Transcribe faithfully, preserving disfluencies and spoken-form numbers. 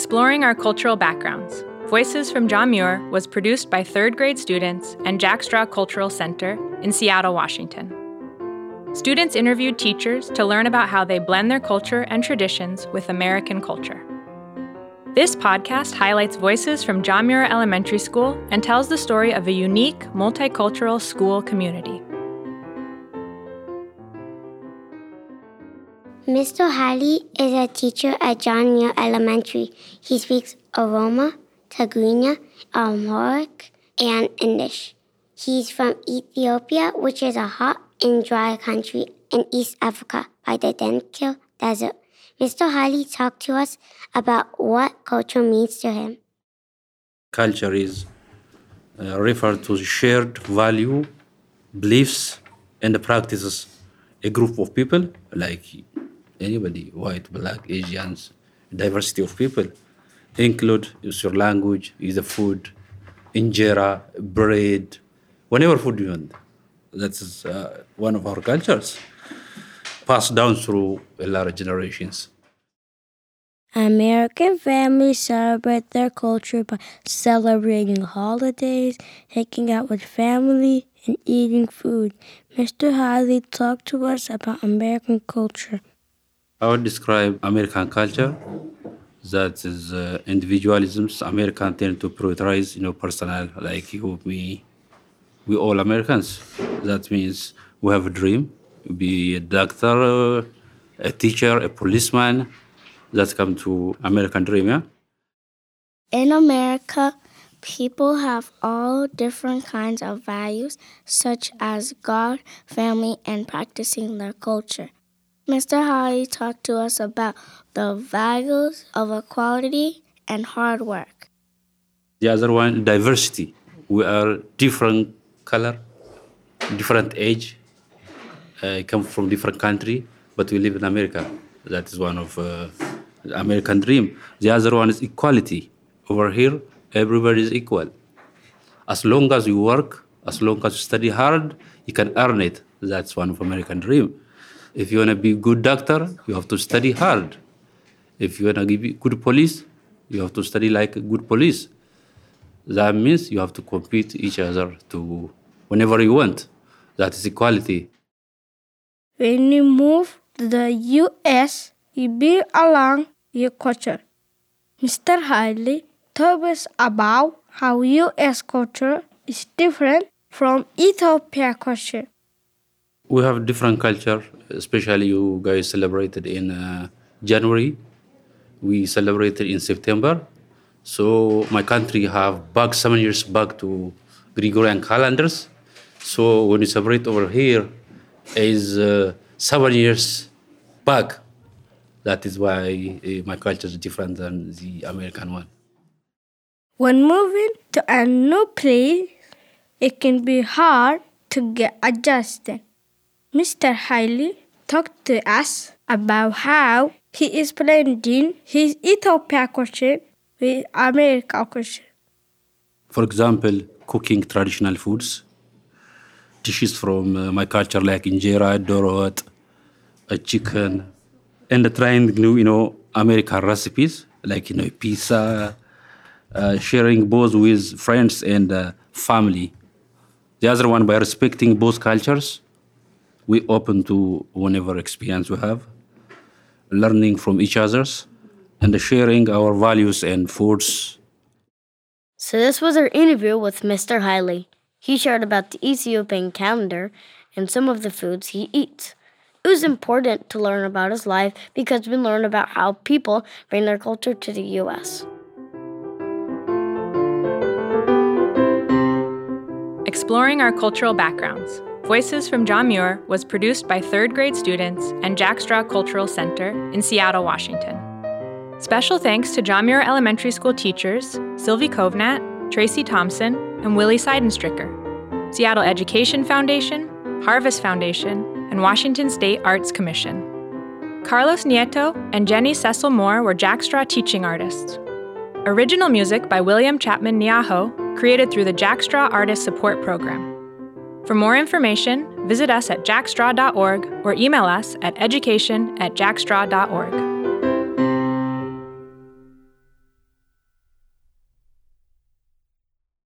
Exploring Our Cultural Backgrounds, Voices from John Muir was produced by third grade students and Jack Straw Cultural Center in Seattle, Washington. Students interviewed teachers to learn about how they blend their culture and traditions with American culture. This podcast highlights voices from John Muir Elementary School and tells the story of a unique, multicultural school community. Mister Halley is a teacher at John Muir Elementary. He speaks Oromo, Tigrinya, Amharic, and English. He's from Ethiopia, which is a hot and dry country in East Africa by the Dankil Desert. Mister Halley talked to us about what culture means to him. Culture is uh, referred to shared value, beliefs, and practices. A group of people, like anybody, white, black, Asians, diversity of people, include is your language, is the food, injera, bread, whatever food you want. That is uh, one of our cultures, passed down through a lot of generations. American families celebrate their culture by celebrating holidays, hanging out with family, and eating food. Mister Halley talked to us about American culture. I would describe American culture, that is uh, individualism. Americans tend to prioritize, you know, personal, like you, me, we all Americans. That means we have a dream, be a doctor, a teacher, a policeman. That's come to American dream, yeah? In America, people have all different kinds of values, such as God, family, and practicing their culture. Mister Halley talked to us about the values of equality and hard work. The other one, diversity. We are different color, different age, uh, come from different country, but we live in America. That is one of uh, the American dream. The other one is equality. Over here, everybody is equal. As long as you work, as long as you study hard, you can earn it. That's one of American dream. If you want to be a good doctor, you have to study hard. If you want to be good police, you have to study like a good police. That means you have to compete each other to whenever you want. That is equality. When you move to the U S, you build along your culture. Mister Halley told us about how U S culture is different from Ethiopia culture. We have different culture, especially you guys celebrated in uh, January. We celebrated in September. So my country have back seven years back to Gregorian calendars. So when you celebrate over here, is uh, seven years back. That is why uh, my culture is different than the American one. When moving to a new place, it can be hard to get adjusted. Mister Halley talked to us about how he is blending his Ethiopia culture with American culture. For example, cooking traditional foods, dishes from uh, my culture like injera, dorot, a chicken, and trying new, you know, American recipes like, you know, pizza, uh, sharing both with friends and uh, family. The other one, by respecting both cultures, we open to whatever experience we have, learning from each other's, and sharing our values and foods. So this was our interview with Mister Halley. He shared about the Ethiopian calendar and some of the foods he eats. It was important to learn about his life because we learned about how people bring their culture to the U S. Exploring Our Cultural Backgrounds, Voices from John Muir was produced by third grade students and Jack Straw Cultural Center in Seattle, Washington. Special thanks to John Muir Elementary School teachers Sylvie Kovnat, Tracy Thompson, and Willie Seidenstricker, Seattle Education Foundation, Harvest Foundation, and Washington State Arts Commission. Carlos Nieto and Jenny Cecil Moore were Jack Straw teaching artists. Original music by William Chapman Niaho, created through the Jack Straw Artist Support Program. For more information, visit us at jack straw dot org or email us at education at jack straw dot org.